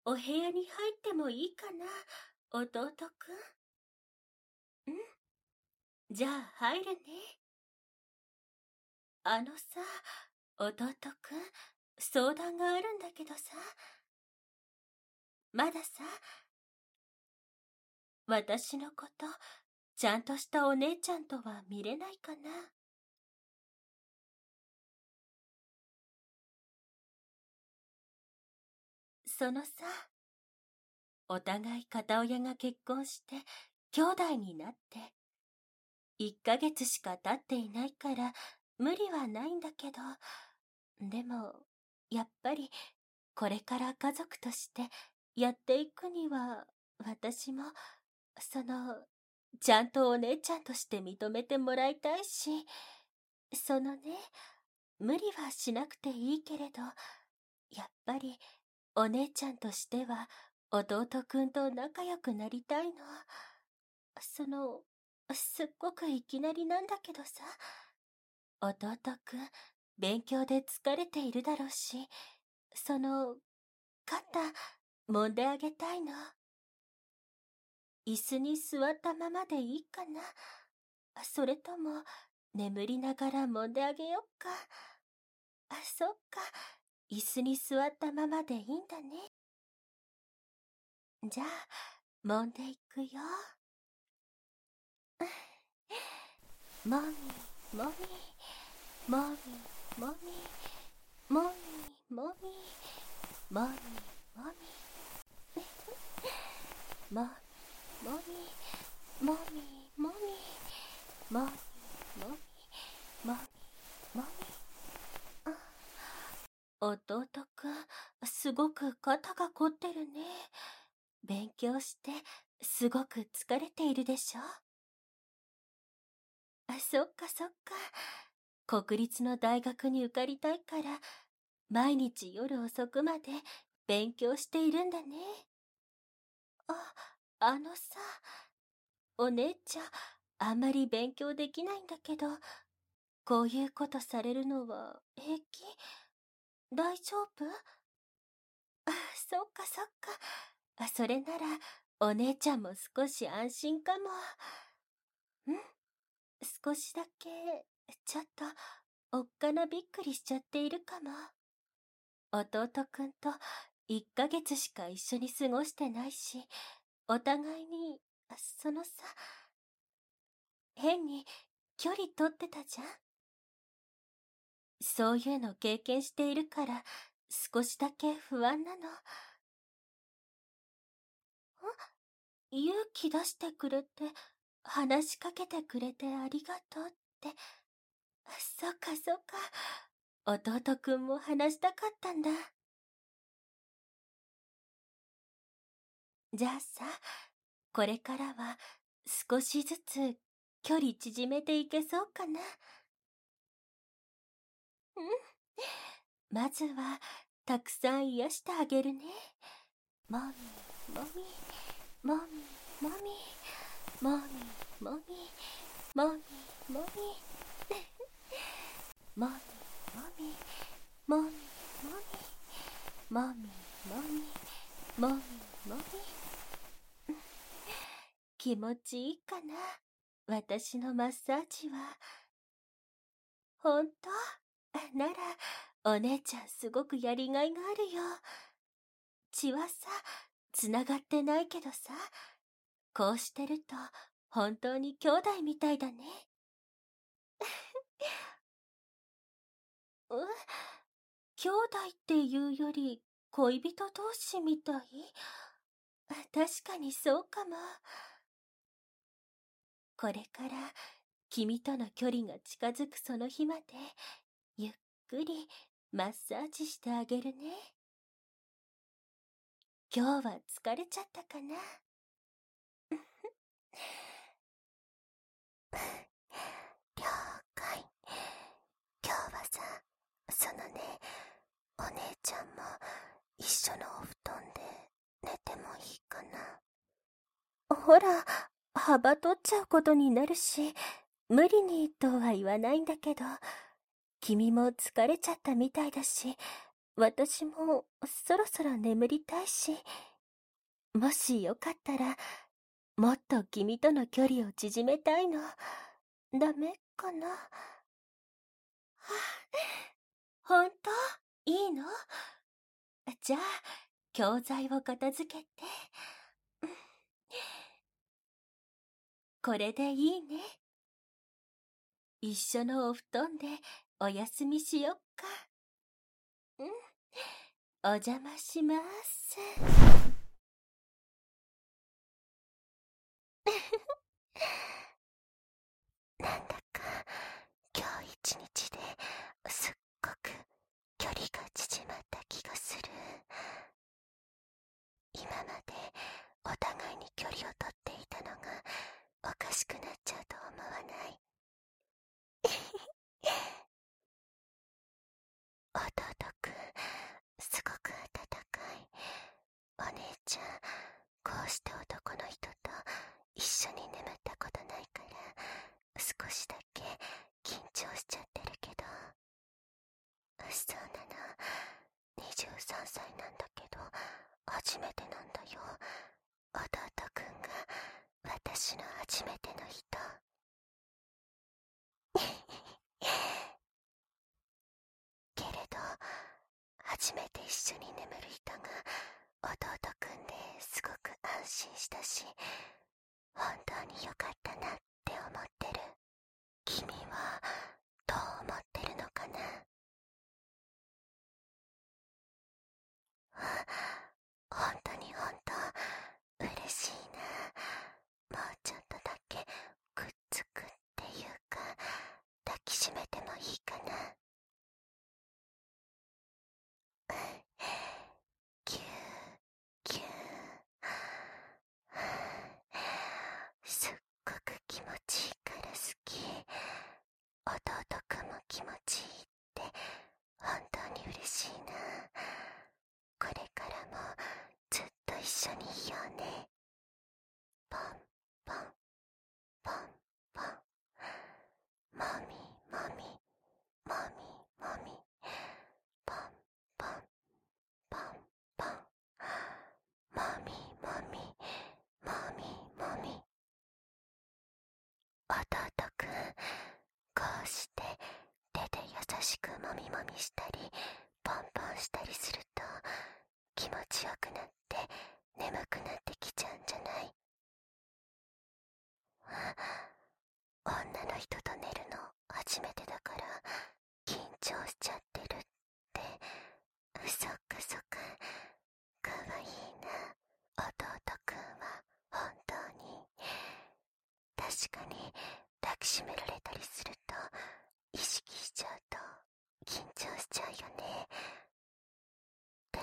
お部屋に入ってもいいかな、弟くん。じゃあ入るね。さ、弟くん、相談があるんだけどさ。まださ、私のこと、ちゃんとしたお姉ちゃんとは見れないかな。そのさ、お互い片親が結婚して兄弟になって1ヶ月しか経っていないから無理はないんだけど、でもやっぱりこれから家族としてやっていくには、私もちゃんとお姉ちゃんとして認めてもらいたいし、無理はしなくていいけれど、やっぱりお姉ちゃんとしては弟くんと仲良くなりたいの。すっごくいきなりなんだけどさ、弟くん、勉強で疲れているだろうし、肩、揉んであげたいの。椅子に座ったままでいいかな。それとも、眠りながら揉んであげよっか。そっか。椅子に座ったままでいいんだね。じゃあ、揉んでいくよ。もみ、もみ、もみ、もみ、もみ、もみ、もみ、もみ、もみ、もみ、もみ、もみ、もみ、もみ、もみ。弟くん、すごく肩が凝ってるね。勉強してすごく疲れているでしょ。そっかそっか。国立の大学に受かりたいから毎日夜遅くまで勉強しているんだね。さ、お姉ちゃんあんまり勉強できないんだけど、こういうことされるのは平気？大丈夫？そっかそっか。それならお姉ちゃんも少し安心かも。少しだけちょっとおっかなびっくりしちゃっているかも。弟くんと1ヶ月しか一緒に過ごしてないし、お互いに変に距離取ってたじゃん。そういうの経験しているから少しだけ不安なの。勇気出してくれて、話しかけてくれてありがとうって。そっかそっか。弟くんも話したかったんだ。じゃあさ、これからは少しずつ距離縮めていけそうかな。まずはたくさん癒してあげるね。もみもみ、もみもみ、もみもみ、もみもみ、もみもみ、もみもみ、もみもみ、もみもみ。気持ちいいかな、私のマッサージは。ほんと？ならお姉ちゃんすごくやりがいがあるよ。血はさ、つながってないけどさ、こうしてると本当に兄弟みたいだね。兄弟っていうより恋人同士みたい？確かにそうかも。これから君との距離が近づくその日までゆっくりマッサージしてあげるね。今日は疲れちゃったかな。了解。今日はさ、お姉ちゃんも一緒のお布団で寝てもいいかな。ほら、幅取っちゃうことになるし、無理にとは言わないんだけど、君も疲れちゃったみたいだし、 私もそろそろ眠りたいし、もしよかったら、もっと君との距離を縮めたいの。ダメかな？はあ、ほんと？いいの？じゃあ、教材を片付けて。これでいいね。一緒のお布団でお休みしよっか。うん。お邪魔します。なんだか、今日一日ですっごく距離が縮まった気がする。今までお互いに距離をとっていたのがおかしくなっちゃうと思わない？弟くん、すごく温かい。お姉ちゃん、こうして男の人と一緒に眠ったことないから少しだけ緊張しちゃってるけど。そうなの。23歳なんだけど初めてなんだよ。弟くんが私の初めての人。けれど初めて一緒に眠る人が弟くんですごく安心したし、本当に良かったなって思ってる。君はどう思ってるのかな？本当に本当嬉しいな。もうちょっとだけくっつくっていうか抱きしめてもいいかな？キューキュー。すっごく気持ちいいから好き。弟くんも気持ちいいって本当に嬉しいな。これからもずっと一緒にいようね。ポンポンポンポン。もみもみもみもみ。ポンポンポンポン。もみもみもみもみ。弟くん、こうして手で優しくもみもみしたりポンポンしたりすると気持ちよくなって眠くなってきちゃうんじゃない？女の人と寝るの初めてだから緊張しちゃってるって。そっかそっか、かわいいな弟くんは。本当に。確かに抱きしめられたりすると意識しちゃうと緊張しちゃうよね。で、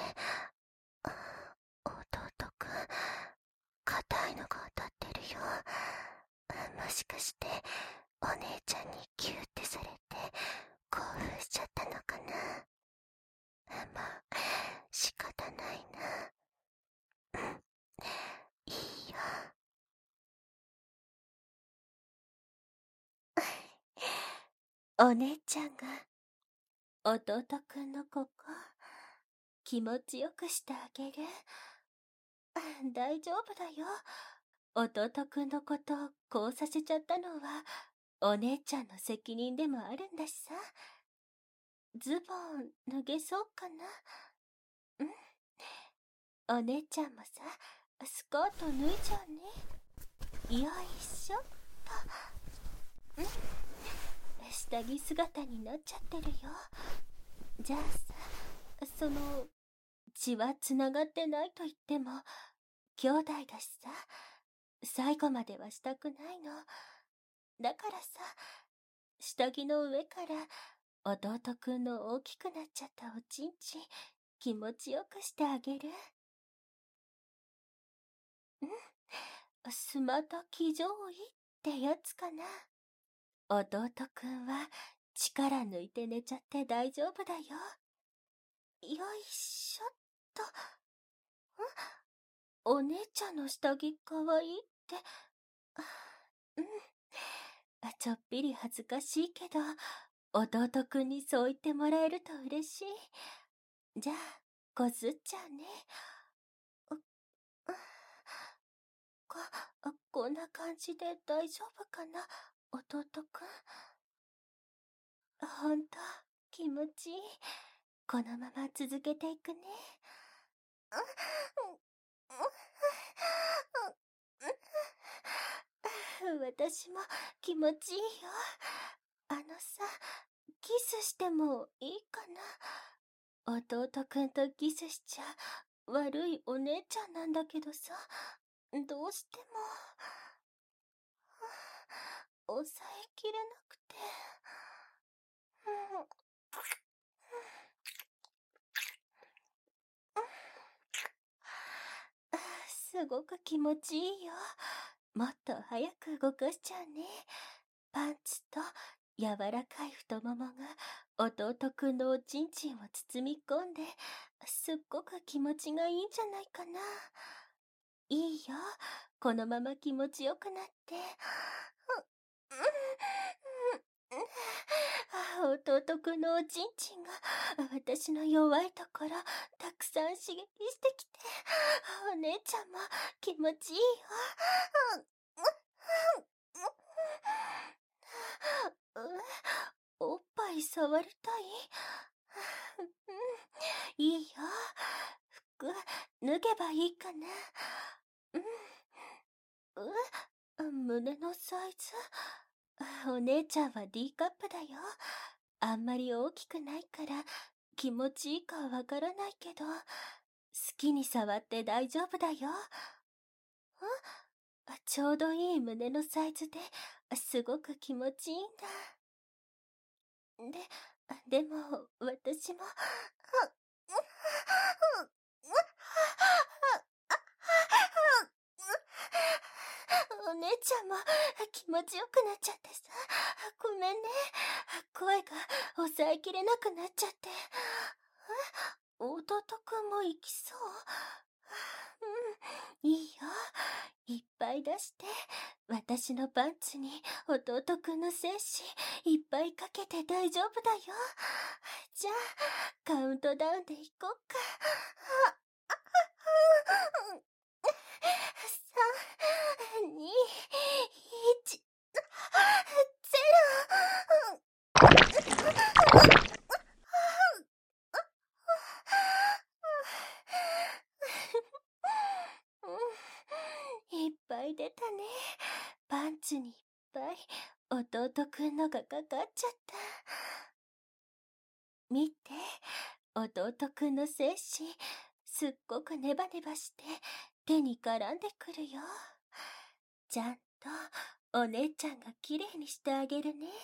弟くん、硬いのが当たってるよ。もしかしてお姉ちゃんにギューってされて興奮しちゃったのかな？まあ仕方ないな。うん、いいよ。お姉ちゃんが弟くんのここ気持ちよくしてあげる。大丈夫だよ。弟くんのことこうさせちゃったのはお姉ちゃんの責任でもあるんだしさ。ズボン脱げそうかな？うん。お姉ちゃんもさ、スカート脱いじゃうね。よいしょっと。うん。下着姿になっちゃってるよ。じゃあさ、血はつながってないと言っても兄弟だしさ、最後まではしたくないの。だからさ、下着の上から弟くんの大きくなっちゃったおちんちん気持ちよくしてあげる。うん。スマト騎乗位ってやつかな。弟くんは力抜いて寝ちゃって大丈夫だよ。よいしょっと。お姉ちゃんの下着かわいいって。うん。ちょっぴり恥ずかしいけど、弟くんにそう言ってもらえると嬉しい。 じゃあ、こすっちゃうね。こんな感じで大丈夫かな、弟くん。ほんと、気持ちいい。このまま続けていくね。私も気持ちいいよ。あのさ、キスしてもいいかな。弟くんとキスしちゃ悪いお姉ちゃんなんだけどさ、どうしても、抑えきれなくて。すごく気持ちいいよ。もっと早く動かしちゃうね。パンツと柔らかい太ももが弟くんのおちんちんを包み込んで、すっごく気持ちがいいんじゃないかな。いいよ。このまま気持ちよくなって。弟くんのおちんちんが私の弱いところたくさん刺激してきて、お姉ちゃんも気持ちいいよ。おっぱい触りたい？いいよ。服脱げばいいかな。胸のサイズ、お姉ちゃんは D カップだよ。あんまり大きくないから気持ちいいかわからないけど、好きに触って大丈夫だよ。ちょうどいい胸のサイズですごく気持ちいいんだ。でも私もお姉ちゃんも気持ちよくなっちゃってさ、ごめんね。声が抑えきれなくなっちゃって。弟くんも行きそう？いいよ。いっぱい出して、私のパンツに弟くんの精子いっぱいかけて大丈夫だよ。じゃあ、カウントダウンで行こっか。3、2、1、0。いっぱい出たね。パンツにいっぱい弟くんのがかかっちゃった。見て、弟くんの精子、すっごくネバネバして手に絡んでくるよ。ちゃんとお姉ちゃんがきれいにしてあげるね。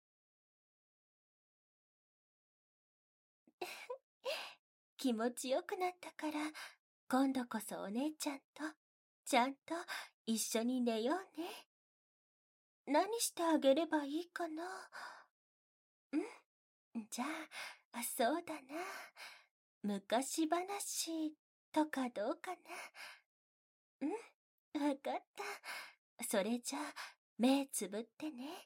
気持ちよくなったから、今度こそお姉ちゃんとちゃんと一緒に寝ようね。何してあげればいいかな。じゃあ、そうだな。昔話とかどうかな。わかった。それじゃあ、目つぶってね。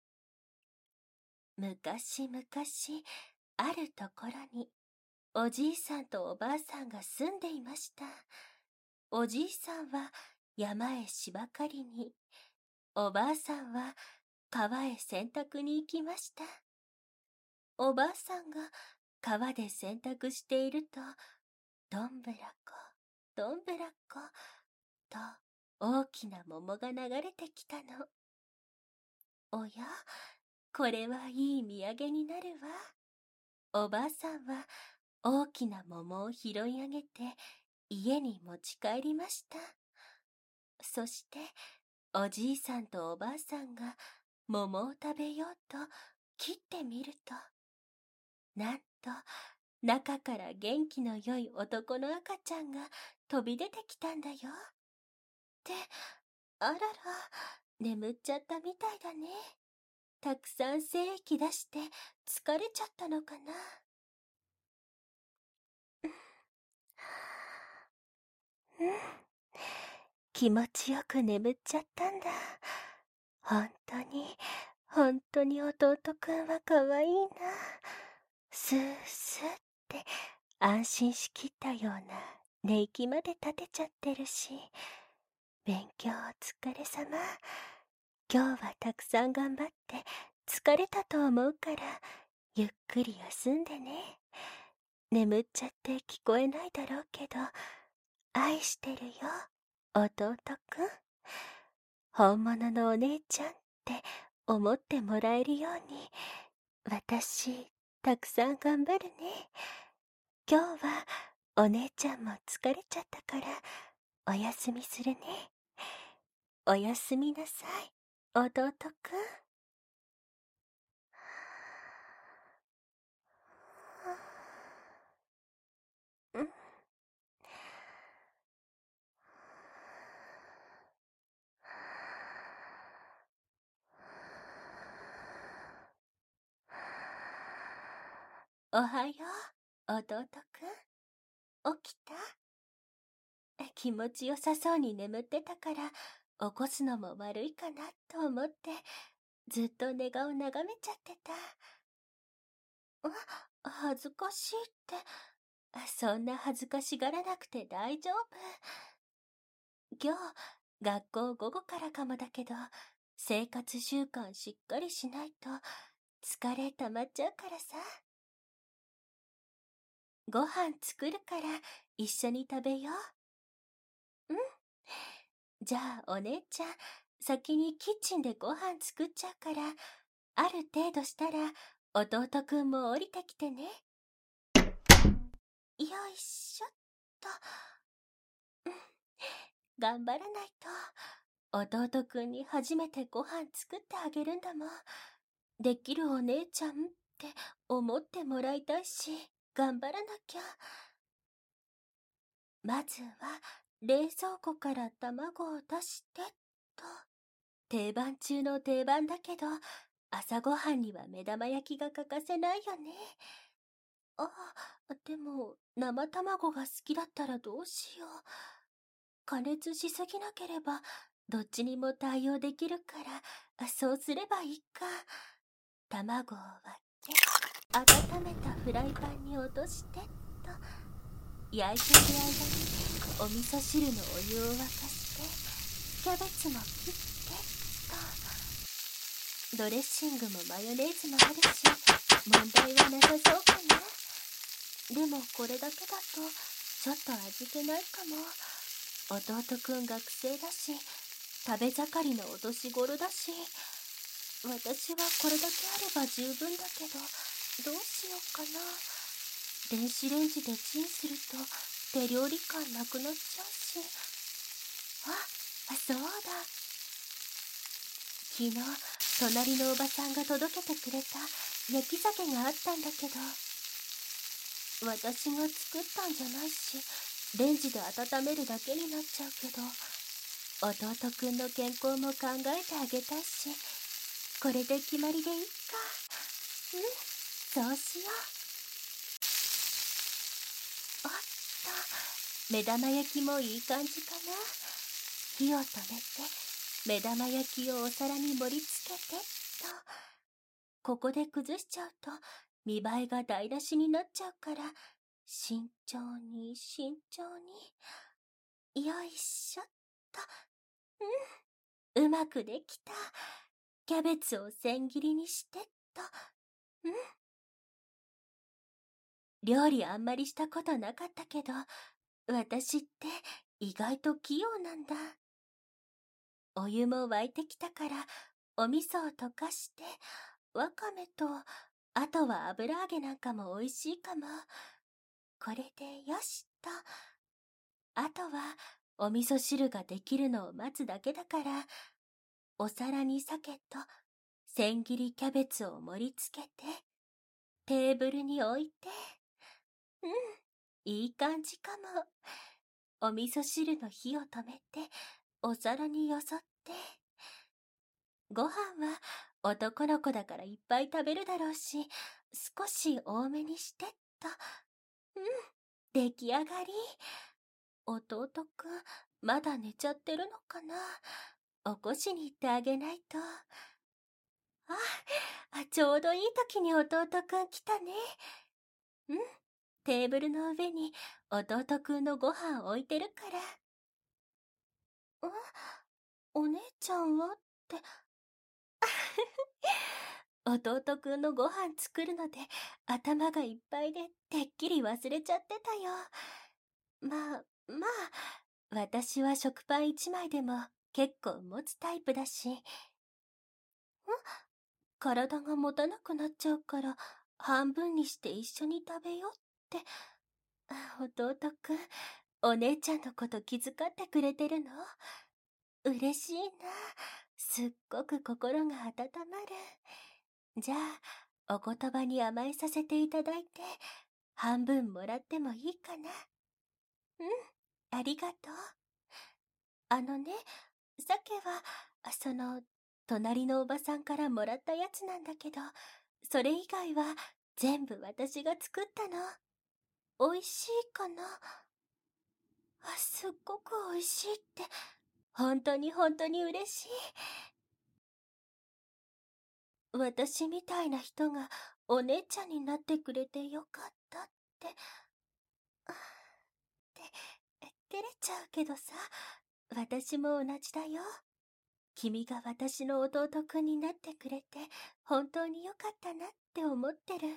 昔々、あるところに、おじいさんとおばあさんが住んでいました。おじいさんは山へ芝刈りに、おばあさんは川へ洗濯に行きました。おばあさんが川で洗濯していると、どんぶらこ、どんぶらこ、と大きな桃が流れてきたの。おや、これはいい土産になるわ。おばあさんは大きな桃を拾い上げて家に持ち帰りました。そしておじいさんとおばあさんが桃を食べようと切ってみると、なんと中から元気の良い男の赤ちゃんが飛び出てきたんだよ。って、あらら、眠っちゃったみたいだね。たくさん精液出して疲れちゃったのかな。気持ちよく眠っちゃったんだ。本当に弟くんはかわいいな。スースーって安心しきったような寝息まで立てちゃってるし、勉強お疲れ様。今日はたくさん頑張って疲れたと思うから、ゆっくり休んでね。眠っちゃって聞こえないだろうけど、愛してるよ、弟くん。本物のお姉ちゃんって思ってもらえるように、私、たくさん頑張るね。今日はお姉ちゃんも疲れちゃったから、お休みするね。おやすみなさい、弟くん。うん。おはよう、弟くん。起きた？気持ちよさそうに眠ってたから、起こすのも悪いかなと思って、ずっと寝顔眺めちゃってた。恥ずかしいって、そんな恥ずかしがらなくて大丈夫。今日、学校午後からかもだけど、生活習慣しっかりしないと、疲れ溜まっちゃうからさ。ご飯作るから一緒に食べよう。うん。じゃあお姉ちゃん、先にキッチンでご飯作っちゃうから、ある程度したら弟くんも降りてきてね。よいしょっと。うん。頑張らないと。弟くんに初めてご飯作ってあげるんだもん。できるお姉ちゃんって思ってもらいたいし、頑張らなきゃ。まずは冷蔵庫から卵を出してと。定番中の定番だけど、朝ごはんには目玉焼きが欠かせないよね。でも生卵が好きだったらどうしよう。加熱しすぎなければどっちにも対応できるから、そうすればいいか。卵を割って温めたフライパンに落としてっと。焼いている間にお味噌汁のお湯を沸かして、キャベツも切ってっと。ドレッシングもマヨネーズもあるし、問題はなさそうかな。でもこれだけだとちょっと味気ないかも。弟くん学生だし、食べ盛りのお年頃だし、私はこれだけあれば十分だけど、どうしようかな。電子レンジでチンすると手料理感なくなっちゃうし。そうだ。昨日隣のおばさんが届けてくれた焼き鮭があったんだけど、私が作ったんじゃないし、レンジで温めるだけになっちゃうけど、弟くんの健康も考えてあげたいし、これで決まりでいいか。そうしよう。目玉焼きもいい感じかな。火を止めて、目玉焼きをお皿に盛り付けてっと。ここで崩しちゃうと見栄えが台無しになっちゃうから、慎重に慎重に。よいしょっと。うまくできた。キャベツを千切りにしてっと。料理あんまりしたことなかったけど、私って意外と器用なんだ。お湯も沸いてきたから、お味噌を溶かして、わかめと、あとは油揚げなんかも美味しいかも。これでよしと。あとは、お味噌汁ができるのを待つだけだから、お皿に鮭と、千切りキャベツを盛り付けて、テーブルに置いて、いい感じかも。お味噌汁の火を止めて、お皿によそって。ご飯は男の子だからいっぱい食べるだろうし、少し多めにしてっと。出来上がり。弟くん、まだ寝ちゃってるのかな。起こしに行ってあげないと。ちょうどいい時に弟くん来たね。 テーブルの上に弟くんのご飯置いてるから。お姉ちゃんはって。弟くんのご飯作るので頭がいっぱいでてっきり忘れちゃってたよ。私は食パン一枚でも結構持つタイプだし。体が持たなくなっちゃうから半分にして一緒に食べようって。弟くん、お姉ちゃんのこと気遣ってくれてるの？嬉しいな。すっごく心が温まる。じゃあ、お言葉に甘えさせていただいて、半分もらってもいいかな？うん、ありがとう。鮭は、隣のおばさんからもらったやつなんだけど、それ以外は全部私が作ったの。美味しいかな？すっごく美味しいって、本当に本当に嬉しい。私みたいな人がお姉ちゃんになってくれてよかったって。照れちゃうけどさ、私も同じだよ。君が私の弟くんになってくれて本当によかったなって思ってる。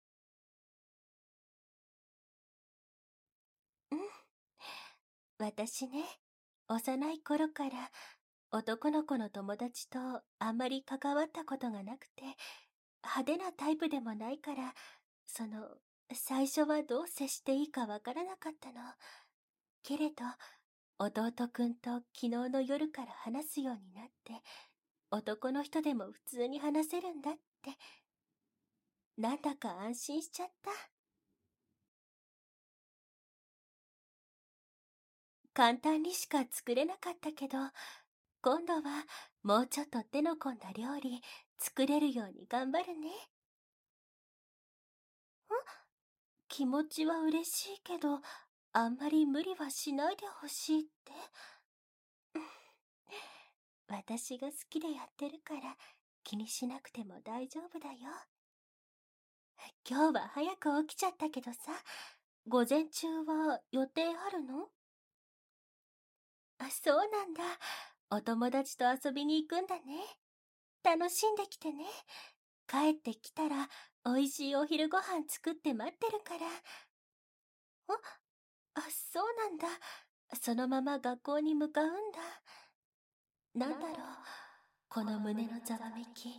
うん。私ね、幼い頃から男の子の友達とあんまり関わったことがなくて、派手なタイプでもないから、最初はどう接していいかわからなかったの。けれど、弟くんと昨日の夜から話すようになって、男の人でも普通に話せるんだって、なんだか安心しちゃった。簡単にしか作れなかったけど、今度はもうちょっと手の込んだ料理作れるように頑張るね。気持ちは嬉しいけど、あんまり無理はしないでほしいって。私が好きでやってるから気にしなくても大丈夫だよ。今日は早く起きちゃったけどさ、午前中は予定あるの？そうなんだ。お友達と遊びに行くんだね。楽しんできてね。帰ってきたら美味しいお昼ご飯作って待ってるから。そうなんだ。そのまま学校に向かうんだ。なんだろう、この胸のざわめき。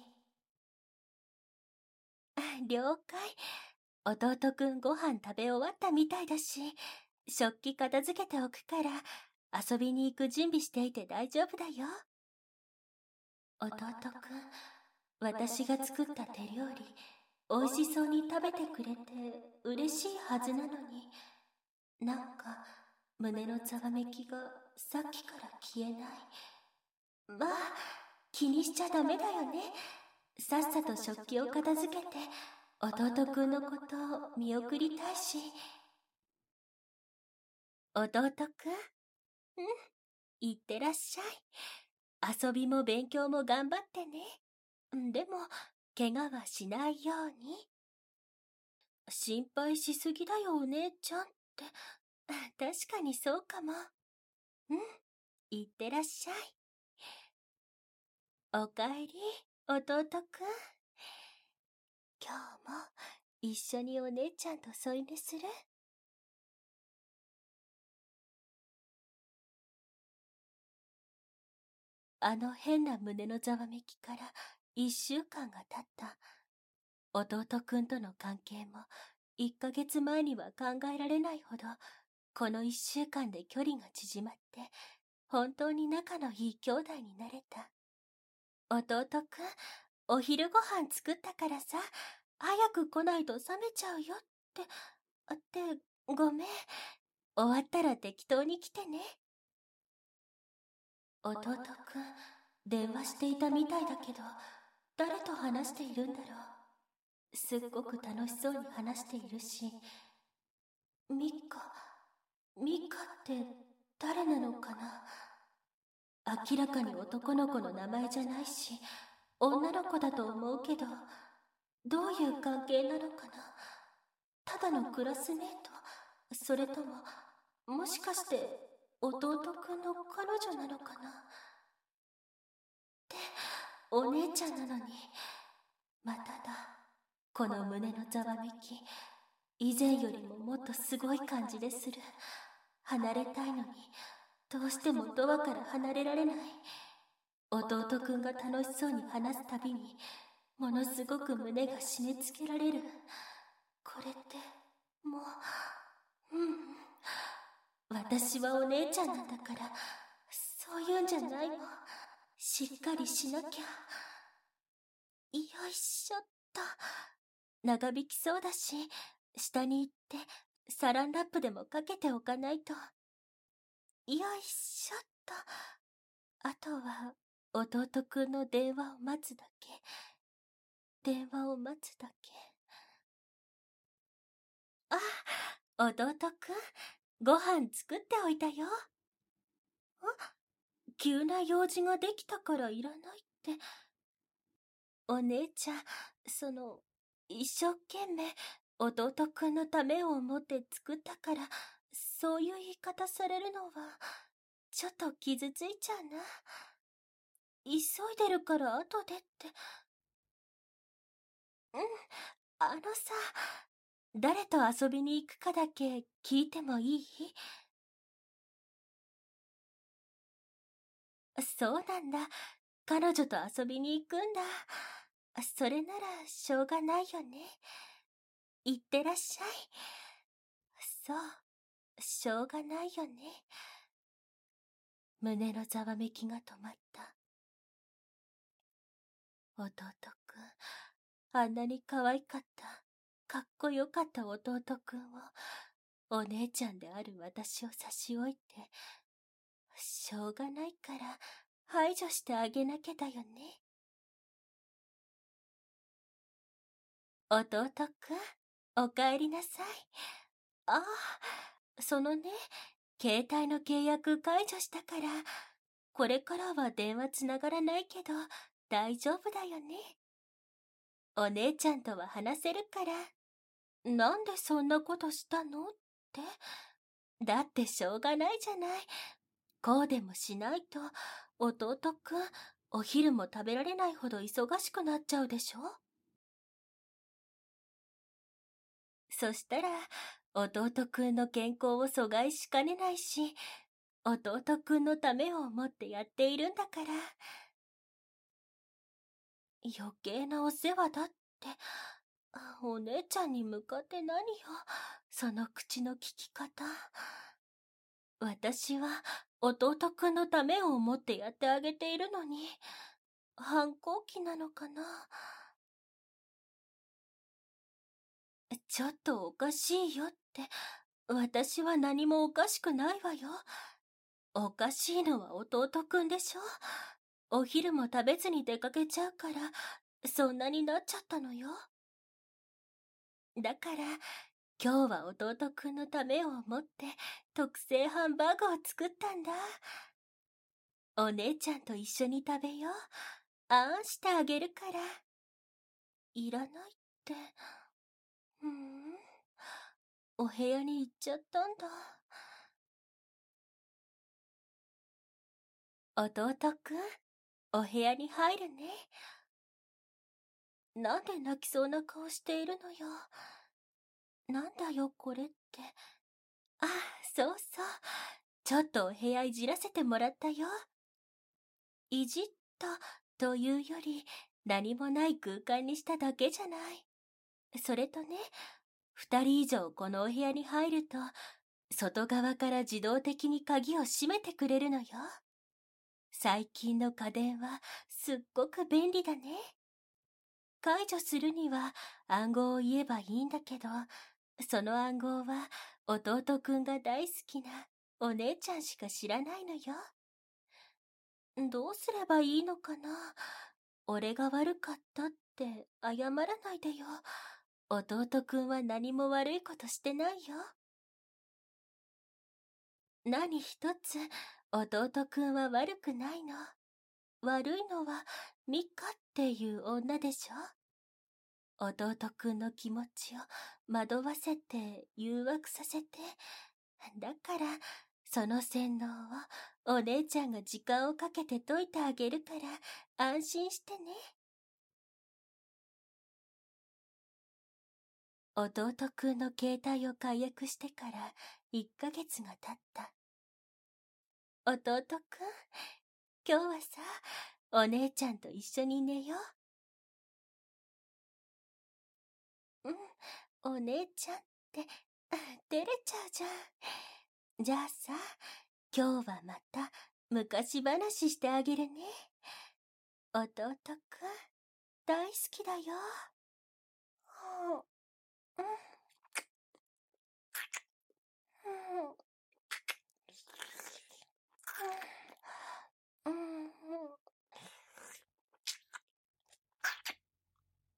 了解。弟くんご飯食べ終わったみたいだし、食器片付けておくから、遊びに行く準備していて大丈夫だよ。弟くん、私が作った手料理、美味しそうに食べてくれて嬉しいはずなのに、なんか胸のざわめきがさっきから消えない。まあ、気にしちゃダメだよね。さっさと食器を片付けて、弟くんのことを見送りたいし。弟くん、いってらっしゃい。遊びも勉強も頑張ってね。でも、怪我はしないように。心配しすぎだよお姉ちゃんって。確かにそうかも。いってらっしゃい。おかえり、弟くん。今日も一緒にお姉ちゃんと添い寝する？あの変な胸のざわめきから1週間が経った。弟くんとの関係も1ヶ月前には考えられないほど、この1週間で距離が縮まって、本当に仲のいい兄弟になれた。弟くん、お昼ご飯作ったからさ、早く来ないと冷めちゃうよって、ごめん。終わったら適当に来てね。弟くん、電話していたみたいだけど、誰と話しているんだろう。すっごく楽しそうに話しているし。ミカって誰なのかな？明らかに男の子の名前じゃないし、女の子だと思うけど、どういう関係なのかな？ ただのクラスメート、それとも、もしかして弟くんの彼女なのかなって、お姉ちゃんなのに。まただ、この胸のざわめき、以前よりももっとすごい感じでする。離れたいのに、どうしてもドアから離れられない。弟くんが楽しそうに話すたびに、ものすごく胸が締め付けられる。これって、もう、私はお姉ちゃんなんだから、そういうんじゃないの。しっかりしなきゃ。よいしょっと。長引きそうだし、下に行ってサランラップでもかけておかないと。よいしょっと。あとは弟くんの電話を待つだけ。電話を待つだけ。あ、弟くん、ご飯作っておいたよ。急な用事ができたからいらないって。お姉ちゃん、一生懸命弟くんのためを思って作ったから、そういう言い方されるのは、ちょっと傷ついちゃうな。急いでるから後でって。さ、誰と遊びに行くかだけ聞いてもいい？そうなんだ。彼女と遊びに行くんだ。それならしょうがないよね。いってらっしゃい。そう、しょうがないよね。胸のざわめきが止まった。弟くん、あんなに可愛かった、かっこよかった弟くんを、お姉ちゃんである私を差し置いて、しょうがないから排除してあげなきゃだよね。弟くん、おかえりなさい。ああ、携帯の契約解除したから、これからは電話つながらないけど、大丈夫だよね。お姉ちゃんとは話せるから。なんでそんなことしたのって。だってしょうがないじゃない。こうでもしないと、弟くん、お昼も食べられないほど忙しくなっちゃうでしょ。そしたら、弟くんの健康を阻害しかねないし、弟くんのためを思ってやっているんだから。余計なお世話だって。お姉ちゃんに向かって何よ、その口の利き方。私は弟くんのためを思ってやってあげているのに、反抗期なのかな。ちょっとおかしいよって。私は何もおかしくないわよ。おかしいのは弟くんでしょ。お昼も食べずに出かけちゃうから、そんなになっちゃったのよ。だから、今日は弟くんのためを思って特製ハンバーグを作ったんだ。お姉ちゃんと一緒に食べよう。あんしてあげるから。いらないって。お部屋に行っちゃったんだ。弟くん、お部屋に入るね。なんで泣きそうな顔しているのよ。なんだよこれって。あ、そうそう。ちょっとお部屋いじらせてもらったよ。いじったというより、何もない空間にしただけじゃない。それとね、2人以上このお部屋に入ると、外側から自動的に鍵を閉めてくれるのよ。最近の家電はすっごく便利だね。解除するには暗号を言えばいいんだけど、その暗号は弟くんが大好きなお姉ちゃんしか知らないのよ。どうすればいいのかな。俺が悪かったって謝らないでよ。弟くんは何も悪いことしてないよ。何一つ弟くんは悪くないの。悪いのはミカっていう女でしょ。 弟くんの気持ちを惑わせて誘惑させて、だから、その洗脳をお姉ちゃんが時間をかけて解いてあげるから安心してね。弟くんの携帯を解約してから1ヶ月が経った。弟くん、今日はさ、お姉ちゃんと一緒に寝よう。お姉ちゃんって、照れちゃうじゃん。じゃあさ、今日はまた昔話してあげるね。弟くん、大好きだよ。